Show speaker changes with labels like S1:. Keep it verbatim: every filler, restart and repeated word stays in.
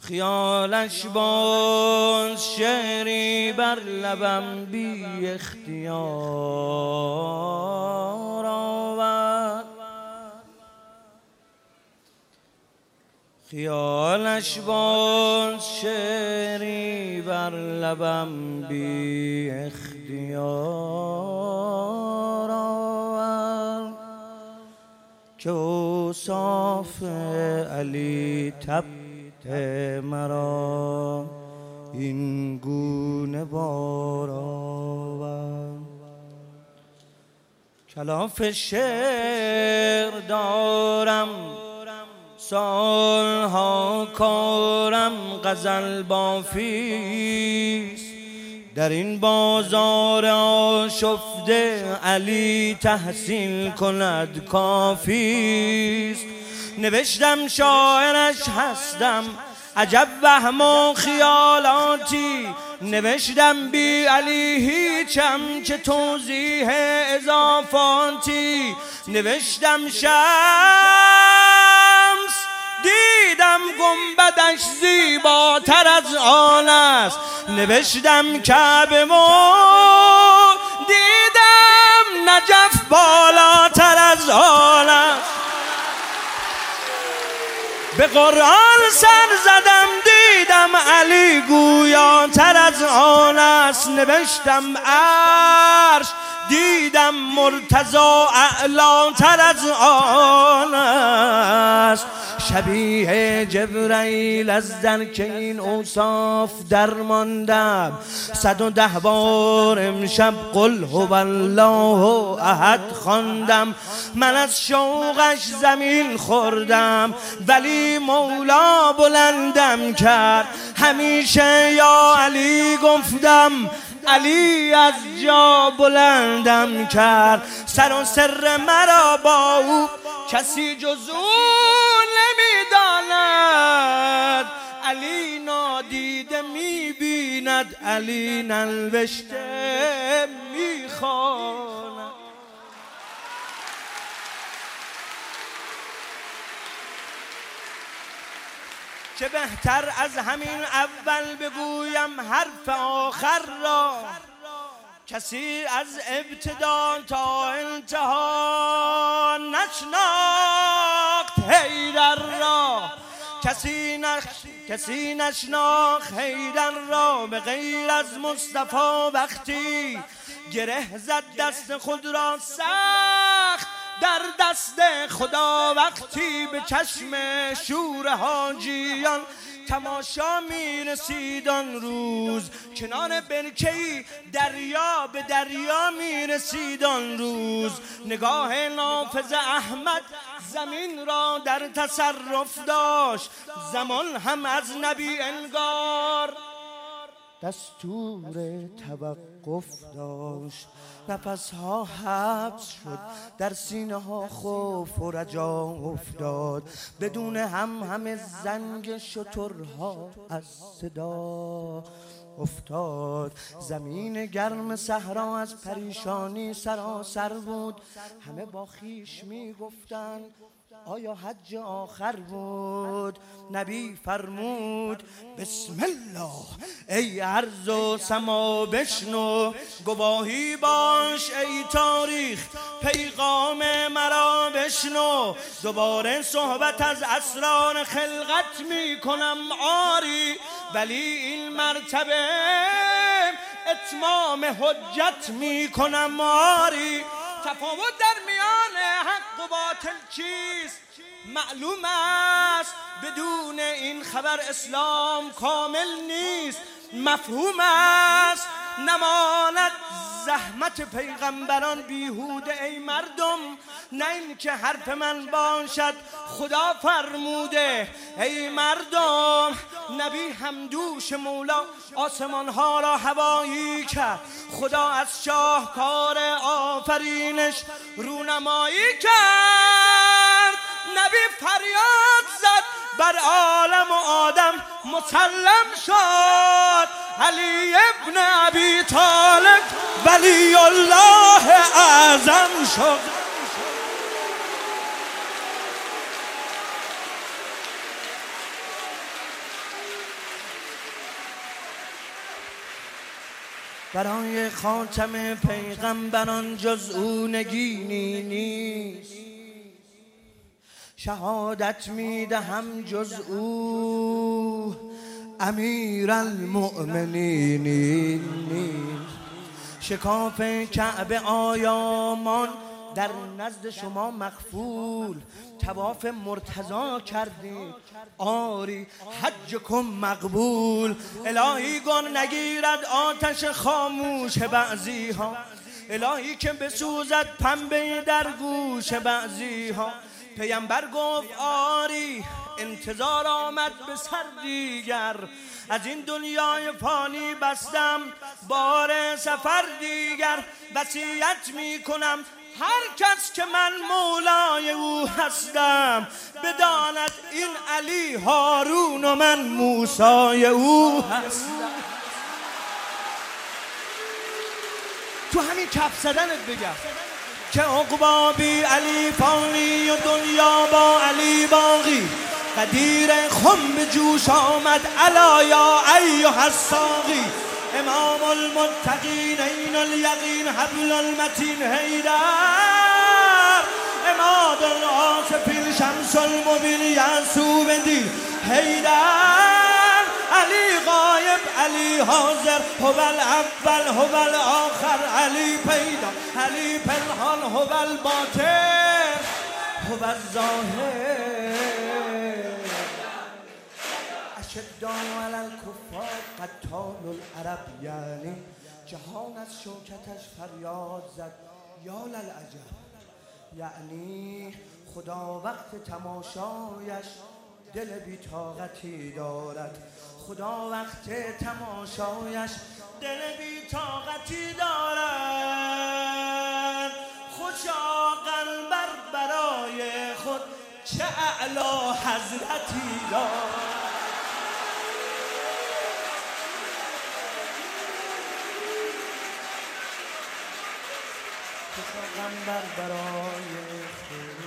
S1: خیالش باز شعری بر لبم بی اختیار آورد، خیالش باز شعری بر لبم بی اختیار آورد که اوصاف علی تب مرا این گونه بار آورد. کلاف شعر دارم سالها کارم غزل بافیست، در این بازار آشفته علی تحصیل کند کافیست. نوشتم شاعرش هستم عجب وهم و خیالاتی، نوشتم بی علی هیچم که توضیح اضافاتی. نوشتم شمس دیدم گنبدش زیباتر از آن است، نوشتم کعبه و دیدم نجف بالاتر از آن است. به قرآن سر زدم دیدم علی گویاتر از آن است، نوشتم عرش دیدم مرتضی اعلاتر از آن است. شبیه جبرائیل از درک این اوصاف درماندم، صد و ده بار امشب قل هو الله احد خواندم. من از شوقش زمین خوردم ولی مولا بلندم کرد، همیشه یا علی گفتم علی از جا بلندم کرد. سر و سر مرا با او کسی جز او نمیداند، علی نادیده میبیند، علی ننوشته میخواند. چه بهتر از همین اول بگویم حرف آخر را، کسی از ابتدا تا انتها نشناخت حیدر را، کسی نش... کسی نشناخت حیدر را به غیر از مصطفی. وقتی گره زد دست خود را سخت در دست خدا، وقتی به چشم شور حاجیان تماشا می رسید آن روز، کنار برکه‌ای دریا به دریا می رسید آن روز. نگاه نافذ احمد زمین را در تصرف داشت، زمان هم از نبی انگار دستور توقف داشت. نفسها حبس شد، در سینه ها خوف و رجا افتاد، بدون هم همه زنگ شترها از صدا افتاد. زمین گرم صحرا از پریشانی سراسر بود، همه با خویش می گفتند آیا حج آخر بود؟ نبی فرمود بسم الله ای ارض و سما بشنو، گواهی باش ای تاریخ پیغام مرا بشنو. دوباره صحبت از اسرار خلقت می کنم آری، ولی این مرتبه اتمام حجت می کنم آری. تفاوت در میان حق و باطل چیست؟ معلوم است بدون این خبر اسلام کامل نیست. مفهوم است نماند زحمت پیغمبران بیهوده ای مردم، نه این که حرف من باشد خدا فرموده. ای مردم نبی همدوش مولا آسمان ها را هوایی کرد، خدا از شاهکار آفرینش رونمایی کرد. نبی فریاد زد بر عالم و آدم مسلم شد، علی ابن ابی طالب ولی الله اعظم شد. برای خاتم پیغمبران جز او نگینی نیست. شهادت میدهم جز او امیرالمؤمنین نیست. شکاف کعبه آیامان در نزد شما مغفول، طواف مرتضا کردی آری حجکم مقبول. الهی گن نگیرد آتش خاموش بعضی ها، الهی که بسوزد پنبه در گوش بعضی ها. پیامبر گفت آری انتظار آمد به سر دیگر، از این دنیای فانی بستم بار سفر دیگر. وصیت می کنم هر کس که من مولای او هستم، بداند این علی هارون و من موسی او هستم. تو همین کف زدنت بگم که عقبا بی علی فانی و دنیا با علی باقی. قدیر خم به جوش آمد الا یا ایها الساقی. امام المتقین این الیقین حبل المتین حیدر. اماد العاصفین شمس المبین یعصوب دین حیدر. علی غایب علی حاضر، هو الاول هو الاخر علی پیدا علی پنهان، هو الباطن هو الظاهر. اشداء علی الکفار قتال العرب، یعنی جهان از شوکتش فریاد زد یا للعجب. یعنی خدا وقت تماشایش دل بی‌طاقتی دارد. خدا وقت تماشایش دل بی‌طاقتی دارد. خوشا قلبر برای خود چه اعلی حضرتی دارد. خوشا قلبر برای خود